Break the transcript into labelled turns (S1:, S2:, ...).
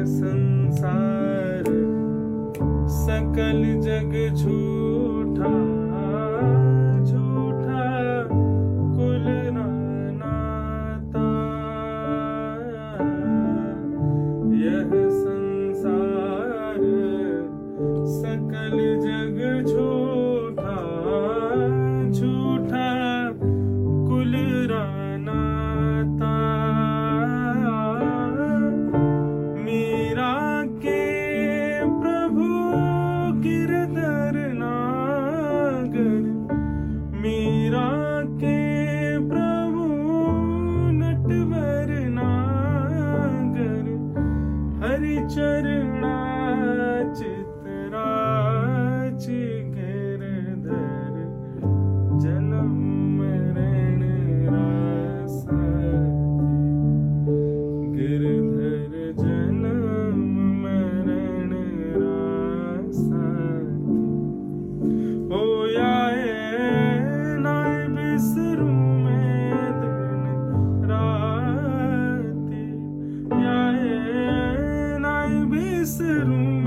S1: संसार सकल जग झूठा झूठा कुल नाता। यह संसार सकल जग झूठा झूठा कुल नाता। मीरा के प्रभु गिरधर नागर, मीरा के प्रभु नटवर नागर, हरि चरणा चितराच गिरधर जन्म मरण रासाती। गिरधर जन्म मरण रासाती। ओ नाय बिसरू मैं दिन राती, नाय बिसरू